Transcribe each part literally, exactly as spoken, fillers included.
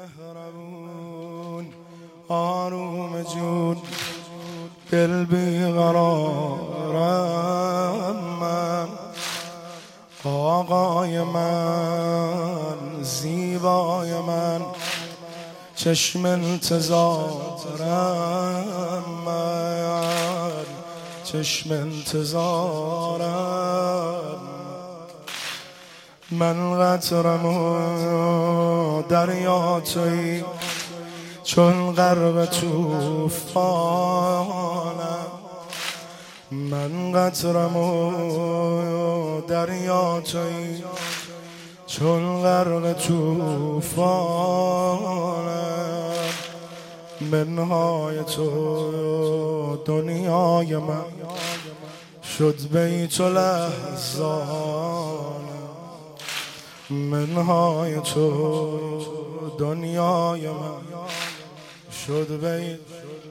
مهربون آروم جون دل بیقرارم من، آقای من زیبای من، چشم انتظارم من، چشم انتظارم من. قطرم و دریا تویی چون غرق طوفانم. من قطرم و دریا تویی چون غرق طوفانم. منهای تو دنیای من شد بیت الاحزانم. منهای تو دنیای من شد بیت.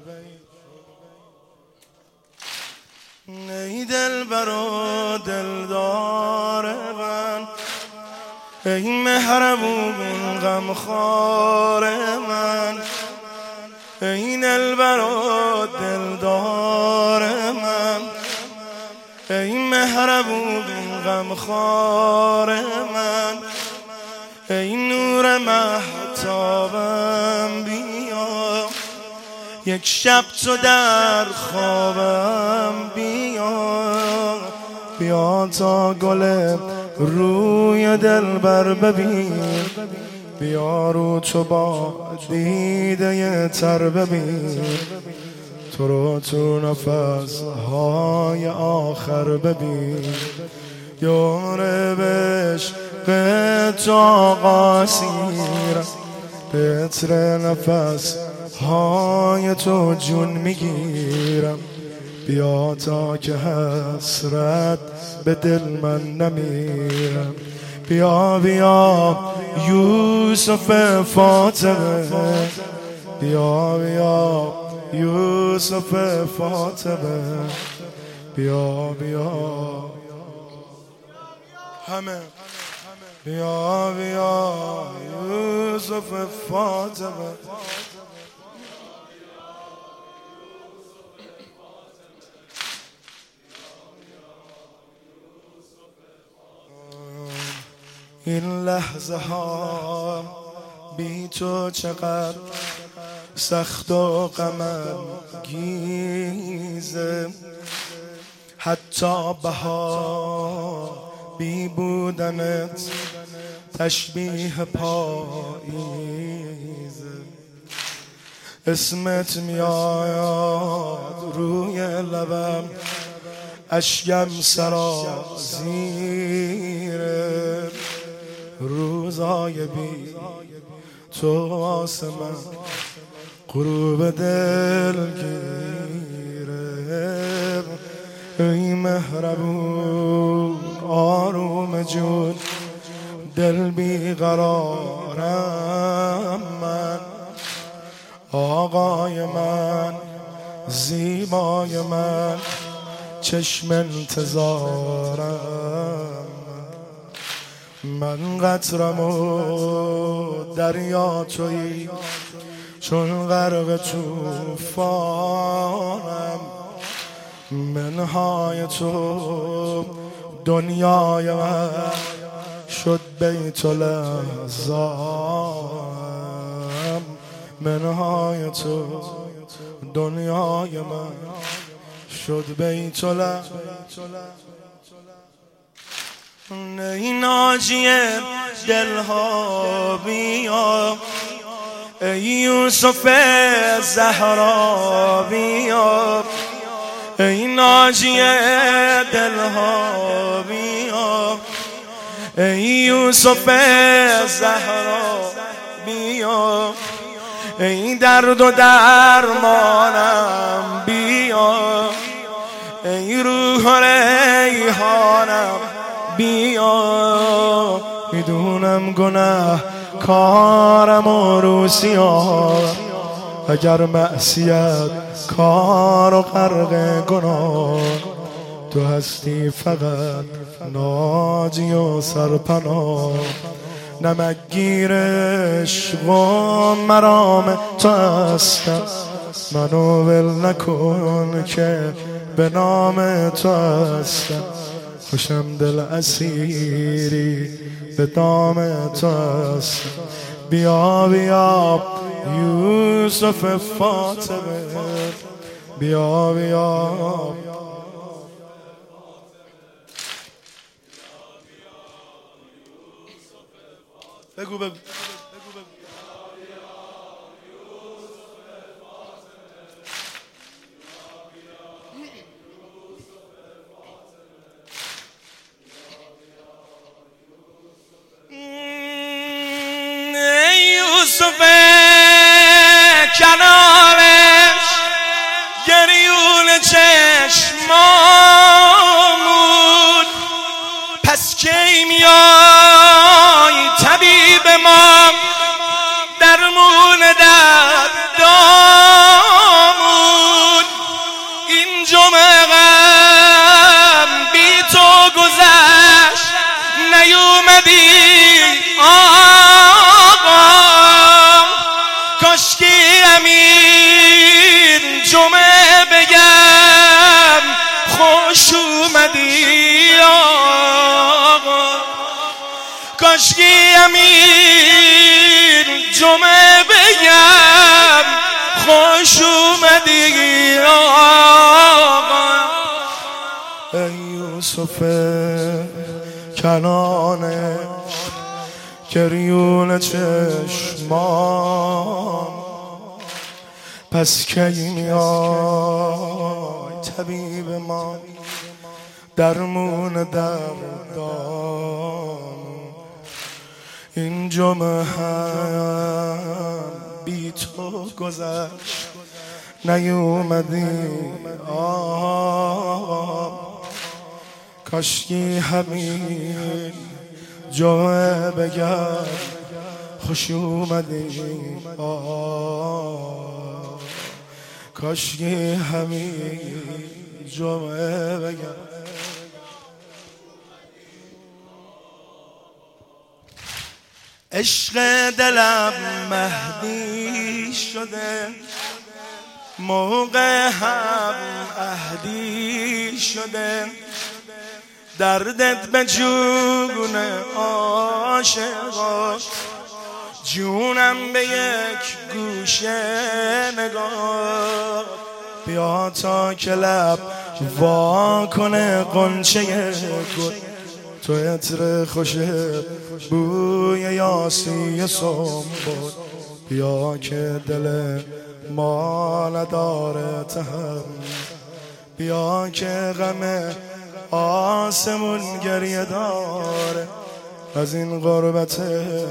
ای دلبر و دلدار من، ای مهربون غمخوار من، ای دلبر و دلدار من، ای مهربون غمخوار من، ای نور مهتابم بیا، یک شب تو در خوابم بیا، بیا تا گل روی دلبر ببین، بیا رو تو با دیده تر ببین، تو رو تو نفس های آخر ببین. یاره بشق تو آقا سیرم، به عطر نفس های تو جون میگیرم. بیا تا که حسرت به دل من نمیرم. بیا بیا یوسف فاطمه، بیا بیا یوسف فاطمه، بیا بیا همه، بیا بیا یوسف فاطمه. این لحظه ها بی تو چقدر سخت و غم‌انگیزه، حتی بهار بی بودنت تشبیه پاییزه. اسمت میاد روی لبم، اشکم سرازیره، روزای بی تو آسمان غروب دلگیره. ای مهربون آروم جون دل بیقرارم من، آقای من زیبای من، چشم انتظارم من. قطرم و دریا تویی چون غرق طوفانم. منهای تو دنیای من شد بیت الاحزان. منهای تو دنیای من شد بیت الاحزان. ای ناجی دلها بیا، ای یوسف زهرا بیا، ای ناجی دلها بیا، ای یوسف زهرا بیا، ای درد و درمانم بیا، ای روح و ریحانم بیا. میدونم گناه کارم و روسیارم، اگر معصیت کار و غرق گناه، تو هستی فقط ناجی و سرپناه. نمکگیر عشق و مرام تو هستم، منو ول نکن که به نام تو هستم. خوشم دل اسیری به دام تو هستم. بیا بیا یوسف فاطمه، بیا بیا بگو بگو یوسف کنارش گریون چشمامون، پس کی میای طبیب ما درمون دردامون. این جمعه غم بی تو گذشت نیومدی آقا، کاشکی امین جمعه بگم خوش اومدی آقا، کاشکی امین جمعه بگم خوش اومدی آقا. ای یوسف کنانه گریون چشمام، پس کی میای طبیب ما درمون دردام. این جمعه هم بی تو گذشت نیومدی آقا، کاشکی همین جمعه بگم خوش اومدی آه، کاشکی همین جمعه بگم. عشق دلم مهدی شده، موقع هم عهدی شده، دردت به جون عاشقا، جونم به یک گوشه نگاه. بیا تا که لب وا کنه قنچه گل، تو عطر خوش بوی یاسی سنبل. بیا که دل ما نداره تهم، بیا که غم آسمون گریه داره، از این غربت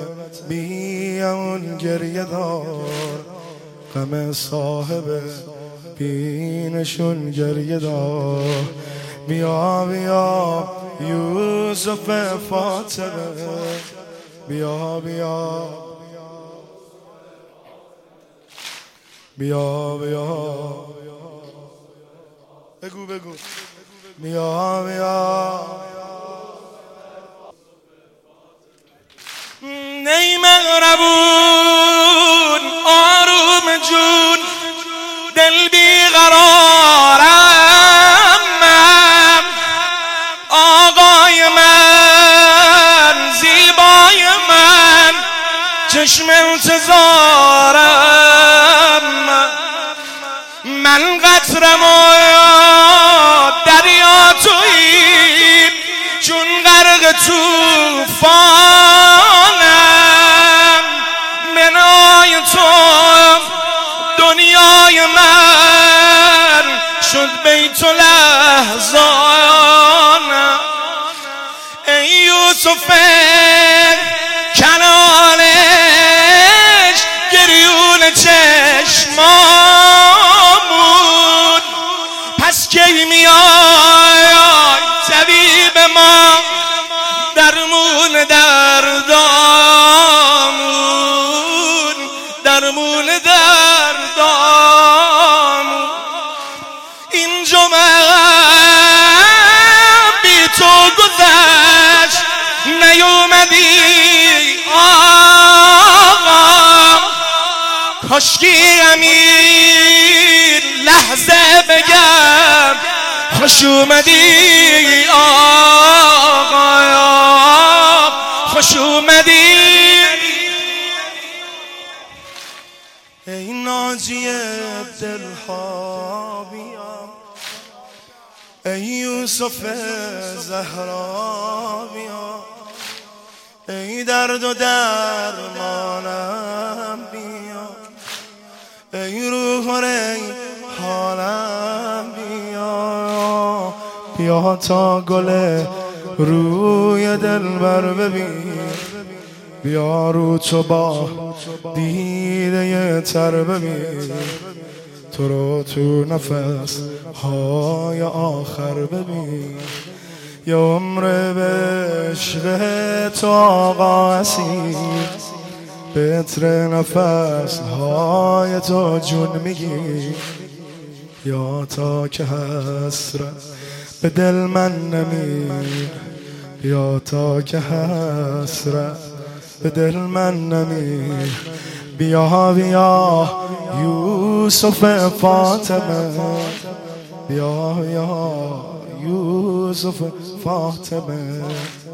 بیامون گریه دار، غم صاحب بینشون گریه دار. بیا بیا یوسف فاطمه، بیا بیا بیا بیا بگو بگو بیا بیا. نی مغربون آروم جون دل بیقرارم، من آقای من زیبای من چشم انتظارم، من قطرم و دریا تویی چون غرق توفانم، منای تو دنیای من شد بیت لحظانم. ای یوسف کنانش گریون چشمامون، پس کی میای طبیب ما درمون دردامون، درمون دردامون. این جمعه بی تو گذشت نیومدی کاشکی امیر لحظه بگم خوش اومدی آقایا خوش اومدی. ای ناجی دلها بیا، ای یوسف زهرا بیا، ای درد و درمانم بیا، ای روح و ریحانم بیا، بیا تا گل روی دلبر ببین، بیا رو تو با دیده تر ببین، تو رو تو نفس های آخر ببین، یه عمر به عشق تو آقا اسیر، به عطر نفس های تو جون میگی، یا تا که حسرت به دل من نمیر، یا تا که حسرت به دل من نمیر، بیا بیا یوسف فاطمه، بیا بیا یوسف فاطمه.